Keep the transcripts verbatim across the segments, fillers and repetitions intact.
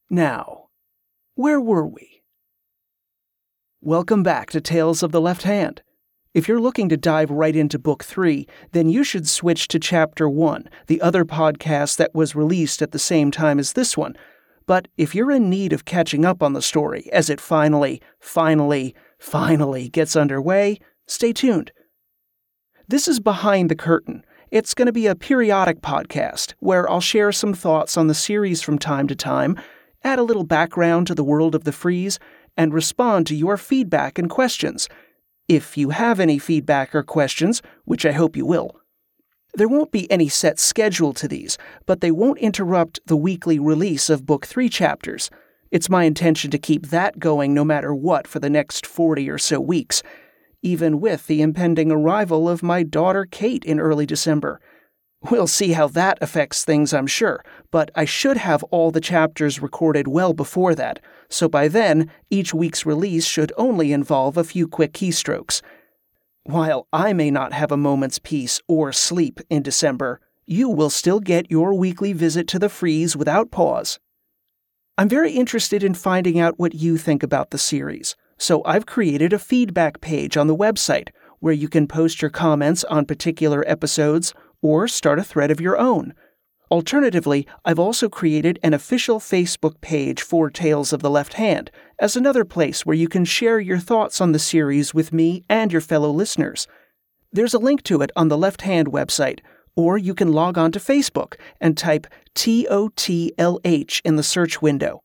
Now, where were we? Welcome back to Tales of the Left Hand. If you're looking to dive right into Book three, then you should switch to Chapter one, the other podcast that was released at the same time as this one. But if you're in need of catching up on the story as it finally, finally, finally gets underway, stay tuned. This is Behind the Curtain. It's going to be a periodic podcast where I'll share some thoughts on the series from time to time, add a little background to the world of the Freeze, and respond to your feedback and questions. If you have any feedback or questions, which I hope you will. There won't be any set schedule to these, but they won't interrupt the weekly release of Book three chapters. It's my intention to keep that going no matter what for the next forty or so weeks, even with the impending arrival of my daughter Kate in early December. We'll see how that affects things, I'm sure, but I should have all the chapters recorded well before that, so by then, each week's release should only involve a few quick keystrokes. While I may not have a moment's peace or sleep in December, you will still get your weekly visit to the Freeze without pause. I'm very interested in finding out what you think about the series, so I've created a feedback page on the website where you can post your comments on particular episodes or start a thread of your own. Alternatively, I've also created an official Facebook page for Tales of the Left Hand as another place where you can share your thoughts on the series with me and your fellow listeners. There's a link to it on the Left Hand website, or you can log on to Facebook and type T O T L H in the search window.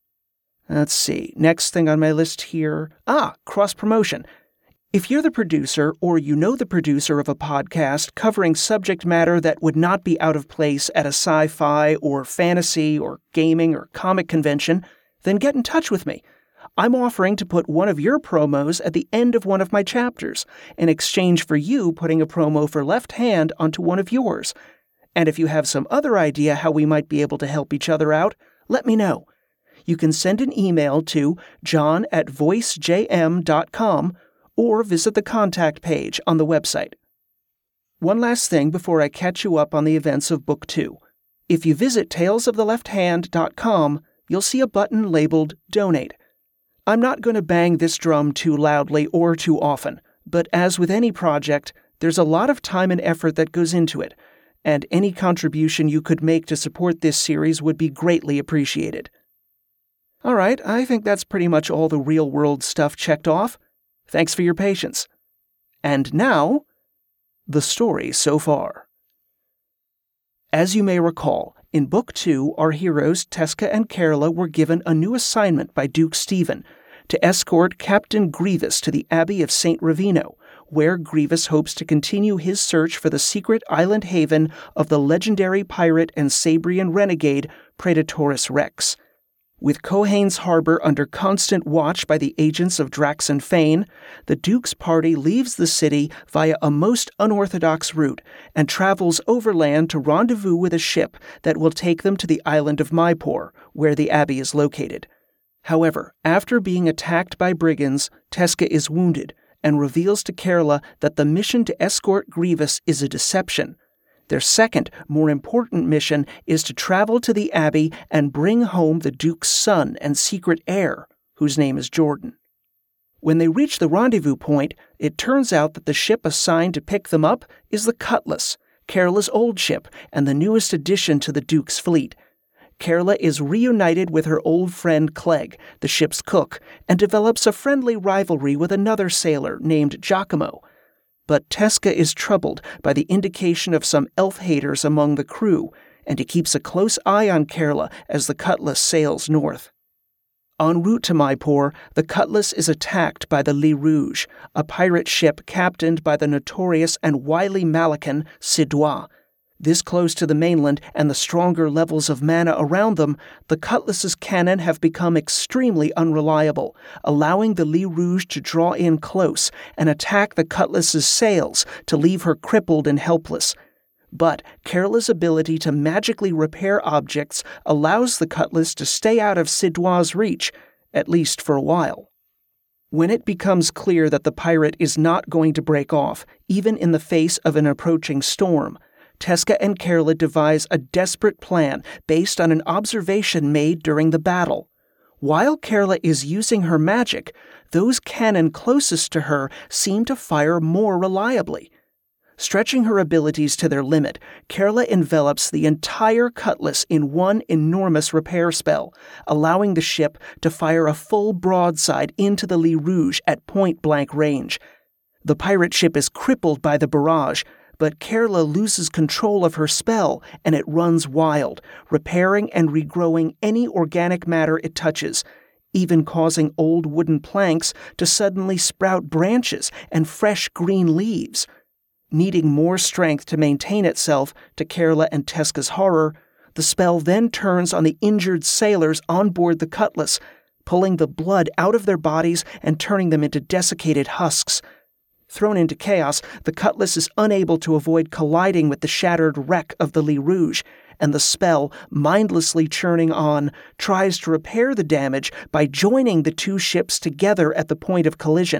Let's see, next thing on my list here. Ah, cross-promotion. If you're the producer or you know the producer of a podcast covering subject matter that would not be out of place at a sci-fi or fantasy or gaming or comic convention, then get in touch with me. I'm offering to put one of your promos at the end of one of my chapters in exchange for you putting a promo for Left Hand onto one of yours. And if you have some other idea how we might be able to help each other out, let me know. You can send an email to john at voice j m dot com or visit the contact page on the website. One last thing before I catch you up on the events of Book two. If you visit tales of the left hand dot com, you'll see a button labeled Donate. I'm not going to bang this drum too loudly or too often, but as with any project, there's a lot of time and effort that goes into it, and any contribution you could make to support this series would be greatly appreciated. All right, I think that's pretty much all the real-world stuff checked off. Thanks for your patience. And now, the story so far. As you may recall, in Book two, our heroes Tezca and Carla were given a new assignment by Duke Stephen to escort Captain Grievous to the Abbey of Saint Ravino, where Grievous hopes to continue his search for the secret island haven of the legendary pirate and Sabrian renegade Praetorius Rex. With Cohane's Harbor under constant watch by the agents of Drax and Fane, the Duke's party leaves the city via a most unorthodox route and travels overland to rendezvous with a ship that will take them to the island of Mypor, where the abbey is located. However, after being attacked by brigands, Tezca is wounded and reveals to Carla that the mission to escort Grievous is a deception. Their second, more important mission is to travel to the Abbey and bring home the Duke's son and secret heir, whose name is Jordan. When they reach the rendezvous point, it turns out that the ship assigned to pick them up is the Cutlass, Carla's old ship and the newest addition to the Duke's fleet. Carla is reunited with her old friend Clegg, the ship's cook, and develops a friendly rivalry with another sailor named Giacomo. But Tezca is troubled by the indication of some elf haters among the crew, and he keeps a close eye on Carla as the Cutlass sails north. En route to Mypor, the Cutlass is attacked by the Le Rouge, a pirate ship captained by the notorious and wily Malacan Sidwa. This close to the mainland and the stronger levels of mana around them, the Cutlass's cannon have become extremely unreliable, allowing the Le Rouge to draw in close and attack the Cutlass's sails to leave her crippled and helpless. But Carla's ability to magically repair objects allows the Cutlass to stay out of Sidwa's reach, at least for a while. When it becomes clear that the pirate is not going to break off, even in the face of an approaching storm, Tezca and Kerla devise a desperate plan based on an observation made during the battle. While Kerla is using her magic, those cannon closest to her seem to fire more reliably. Stretching her abilities to their limit, Kerla envelops the entire cutlass in one enormous repair spell, allowing the ship to fire a full broadside into the Lee Rouge at point-blank range. The pirate ship is crippled by the barrage, but Kerla loses control of her spell and it runs wild, repairing and regrowing any organic matter it touches, even causing old wooden planks to suddenly sprout branches and fresh green leaves. Needing more strength to maintain itself, to Kerla and Tezca's horror, the spell then turns on the injured sailors on board the Cutlass, pulling the blood out of their bodies and turning them into desiccated husks. Thrown into chaos, the Cutlass is unable to avoid colliding with the shattered wreck of the Lee Rouge, and the spell, mindlessly churning on, tries to repair the damage by joining the two ships together at the point of collision.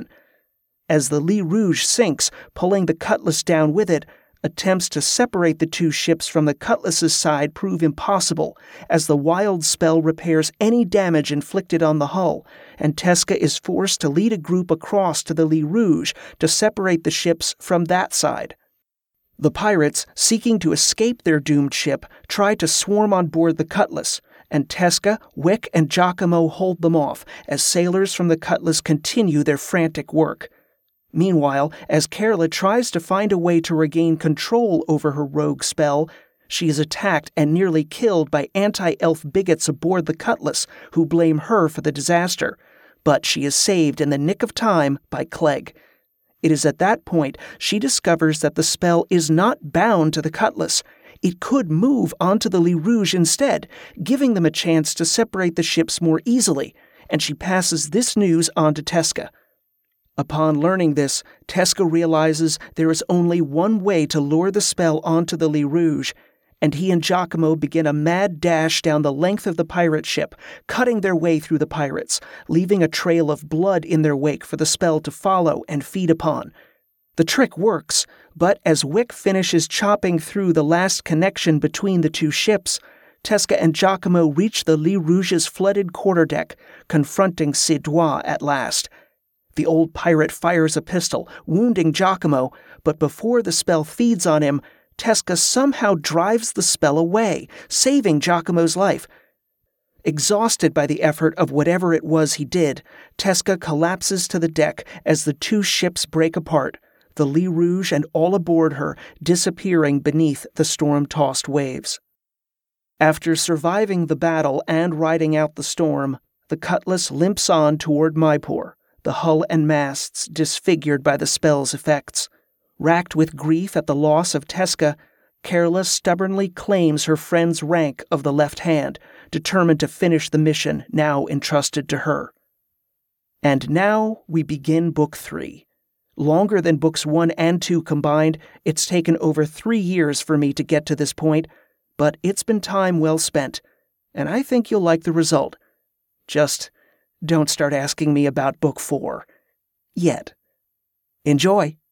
As the Lee Rouge sinks, pulling the Cutlass down with it, attempts to separate the two ships from the Cutlass's side prove impossible, as the wild spell repairs any damage inflicted on the hull, and Tezca is forced to lead a group across to the Lee Rouge to separate the ships from that side. The pirates, seeking to escape their doomed ship, try to swarm on board the Cutlass, and Tezca, Wick, and Giacomo hold them off as sailors from the Cutlass continue their frantic work. Meanwhile, as Kerla tries to find a way to regain control over her rogue spell, she is attacked and nearly killed by anti-elf bigots aboard the Cutlass who blame her for the disaster, but she is saved in the nick of time by Clegg. It is at that point she discovers that the spell is not bound to the Cutlass. It could move onto the Lee Rouge instead, giving them a chance to separate the ships more easily, and she passes this news on to Tezca. Upon learning this, Tezca realizes there is only one way to lure the spell onto the Lee Rouge, and he and Giacomo begin a mad dash down the length of the pirate ship, cutting their way through the pirates, leaving a trail of blood in their wake for the spell to follow and feed upon. The trick works, but as Wick finishes chopping through the last connection between the two ships, Tezca and Giacomo reach the Lee Rouge's flooded quarterdeck, confronting Cidois at last. The old pirate fires a pistol, wounding Giacomo, but before the spell feeds on him, Tezca somehow drives the spell away, saving Giacomo's life. Exhausted by the effort of whatever it was he did, Tezca collapses to the deck as the two ships break apart, the Lee Rouge and all aboard her disappearing beneath the storm-tossed waves. After surviving the battle and riding out the storm, the Cutlass limps on toward Maipor, the hull and masts disfigured by the spell's effects. Racked with grief at the loss of Tezca, Kerla stubbornly claims her friend's rank of the left hand, determined to finish the mission now entrusted to her. And now we begin Book Three. Longer than Books One and Two combined, it's taken over three years for me to get to this point, but it's been time well spent, and I think you'll like the result. Just don't start asking me about Book Four. Yet. Enjoy!